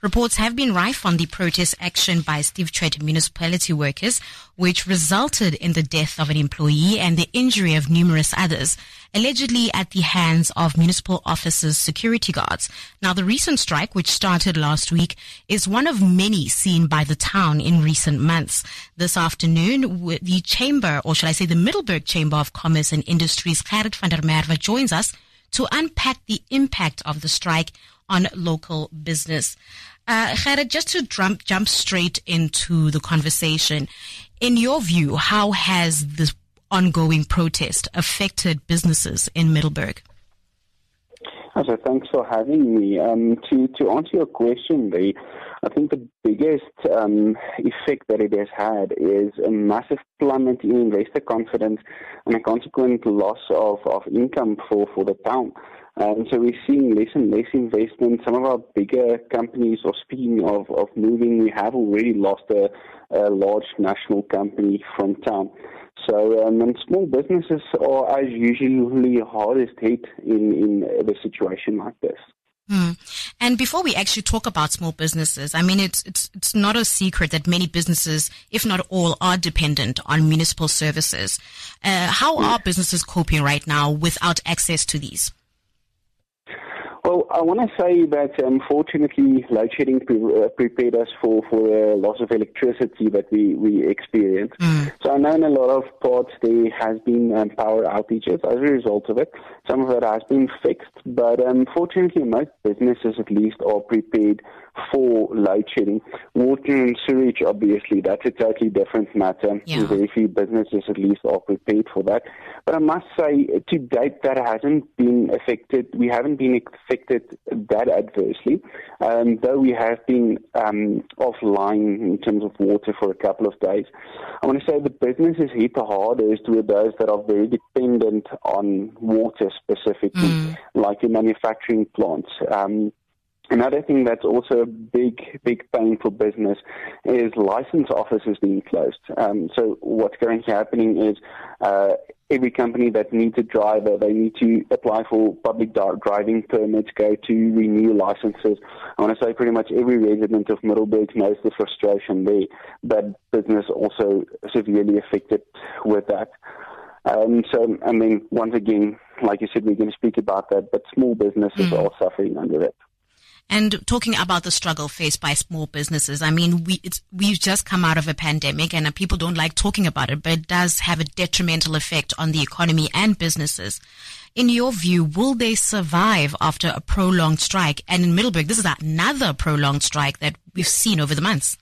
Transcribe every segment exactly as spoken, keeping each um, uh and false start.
Reports have been rife on the protest action by Steve Tshwete municipality workers, which resulted in the death of an employee and the injury of numerous others, allegedly at the hands of municipal officers' security guards. Now, the recent strike, which started last week, is one of many seen by the town in recent months. This afternoon, the Chamber, or should I say the Middelburg Chamber of Commerce and Industries, Gerrit van der Merwe, joins us to unpack the impact of the strike on local business. Uh, Gerrit, just to jump, jump straight into the conversation, in your view, how has this ongoing protest affected businesses in Middelburg? So thanks for having me. Um, to, to answer your question, Lee, I think the biggest um, effect that it has had is a massive plummet in investor confidence and a consequent loss of, of income for, for the town. Um, so we're seeing less and less investment. Some of our bigger companies, or speaking of, of moving, we have already lost a, a large national company from town. So um, and small businesses are as usually hardest hit in, in a situation like this. Hmm. And before we actually talk about small businesses, I mean, it's it's it's not a secret that many businesses, if not all, are dependent on municipal services. Uh, how are businesses coping right now without access to these? Well, I want to say that, um, fortunately, load shedding pre- uh, prepared us for, for the loss of electricity that we, we experienced. Mm. So I know in a lot of parts there has been um, power outages as a result of it. Some of it has been fixed, but um, fortunately, most businesses at least are prepared for load shedding. Water and sewage, obviously, that's a totally different matter. Yeah. Very few businesses at least are prepared for that. But I must say, to date, that hasn't been affected. We haven't been affected that adversely, um, though we have been um, offline in terms of water for a couple of days. I want to say the businesses hit the hardest were those that are very dependent on water specifically, mm. like your manufacturing plants. Um, Another thing that's also a big, big pain for business is license offices being closed. Um, so what's currently happening is uh, every company that needs a driver, they need to apply for public driving permits, go to renew licenses. I want to say pretty much every resident of Middelburg knows the frustration there, but business also severely affected with that. Um, so, I mean, once again, like you said, we're going to speak about that, but small businesses mm. are suffering under it. And talking about the struggle faced by small businesses, I mean, we, it's, we've just come out of a pandemic and people don't like talking about it, but it does have a detrimental effect on the economy and businesses. In your view, will they survive after a prolonged strike? And in Middelburg, this is another prolonged strike that we've seen over the months.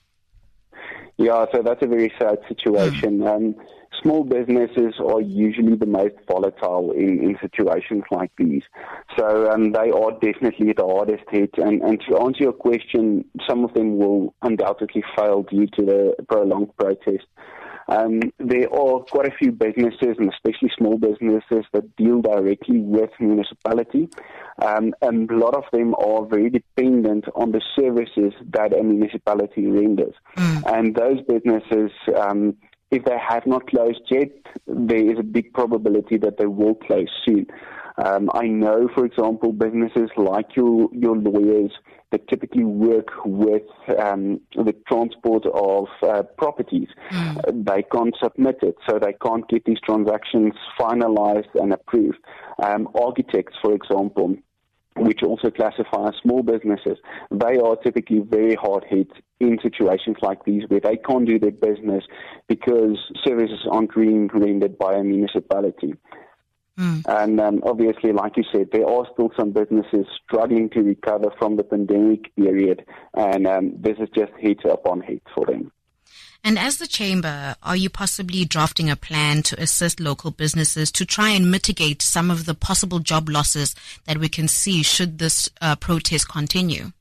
Yeah, so that's a very sad situation. Mm. Um, small businesses are usually the most volatile in, in situations like these. So um, they are definitely the hardest hit. And, and to answer your question, some of them will undoubtedly fail due to the prolonged protest. Um, there are quite a few businesses, and especially small businesses, that deal directly with municipality. Um, and a lot of them are very dependent on the services that a municipality renders. Mm. And those businesses, um, if they have not closed yet, there is a big probability that they will close soon. Um, I know, for example, businesses like your your lawyers that typically work with um, the transport of uh, properties. Mm. Uh, they can't submit it, so they can't get these transactions finalized and approved. Um, architects, for example, which also classify as small businesses, they are typically very hard hit in situations like these where they can't do their business because services aren't being rendered by a municipality. Mm. And um, obviously, like you said, there are still some businesses struggling to recover from the pandemic period, and um, this is just hit upon hit for them. And as the Chamber, are you possibly drafting a plan to assist local businesses to try and mitigate some of the possible job losses that we can see should this uh, protest continue?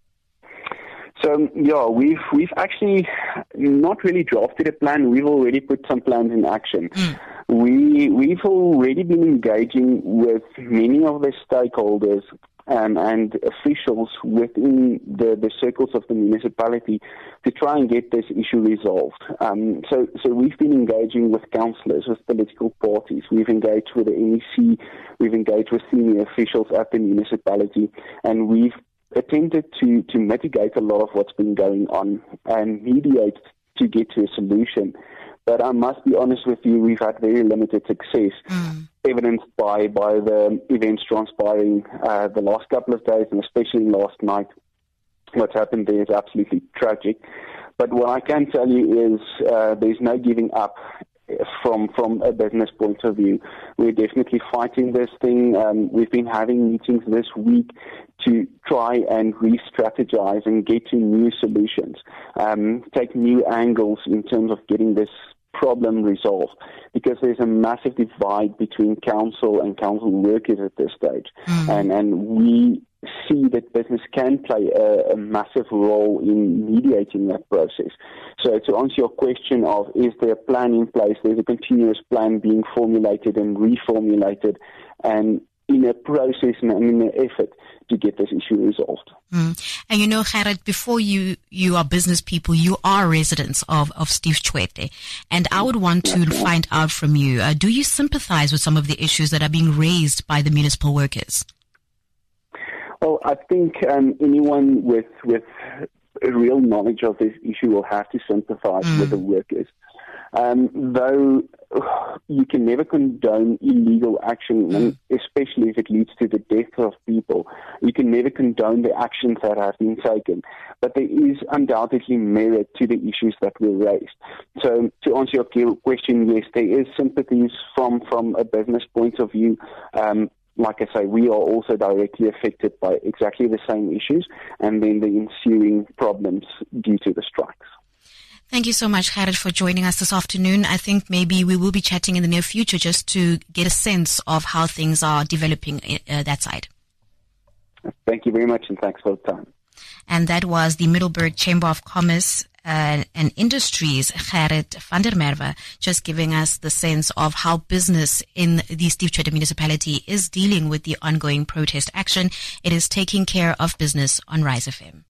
So, yeah, we've we've actually not really drafted a plan. We've already put some plans in action. Mm. We, we've already been engaging with many of the stakeholders um, and officials within the, the circles of the municipality to try and get this issue resolved. Um, so, so we've been engaging with councillors, with political parties. We've engaged with the N E C. We've engaged with senior officials at the municipality, and we've attempted to, to mitigate a lot of what's been going on and mediate to get to a solution. But I must be honest with you, we've had very limited success, mm. evidenced by, by the events transpiring uh, the last couple of days, and especially last night. What's happened there is absolutely tragic. But what I can tell you is uh, there's no giving up from from a business point of view. We're definitely fighting this thing. Um, we've been having meetings this week to try and re-strategize and get to new solutions, um, take new angles in terms of getting this problem resolved, because there's a massive divide between council and council workers at this stage. Mm. And, and we see that business can play a, a massive role in mediating that process. So to answer your question of, is there a plan in place, there's a continuous plan being formulated and reformulated, and in a process and in an effort to get this issue resolved. Mm. And you know, Gerrit, before you, you are business people, you are residents of, of Steve Tshwete. And I would want to That's find right. out from you, uh, do you sympathize with some of the issues that are being raised by the municipal workers? Well, I think um, anyone with with a real knowledge of this issue will have to sympathize mm. with the workers. Um, though you can never condone illegal action, mm. and especially if it leads to the death of people, you can never condone the actions that have been taken. But there is undoubtedly merit to the issues that were raised. So to answer your question, yes, there is sympathies from, from a business point of view. Um, Like I say, we are also directly affected by exactly the same issues and then the ensuing problems due to the strikes. Thank you so much, Gerrit, for joining us this afternoon. I think maybe we will be chatting in the near future just to get a sense of how things are developing uh, that side. Thank you very much, and thanks for the time. And that was the Middelburg Chamber of Commerce Uh, and Industries, Gerrit van der Merwe, just giving us the sense of how business in the Steve Tshwete municipality is dealing with the ongoing protest action. It is taking care of business on Rise F M.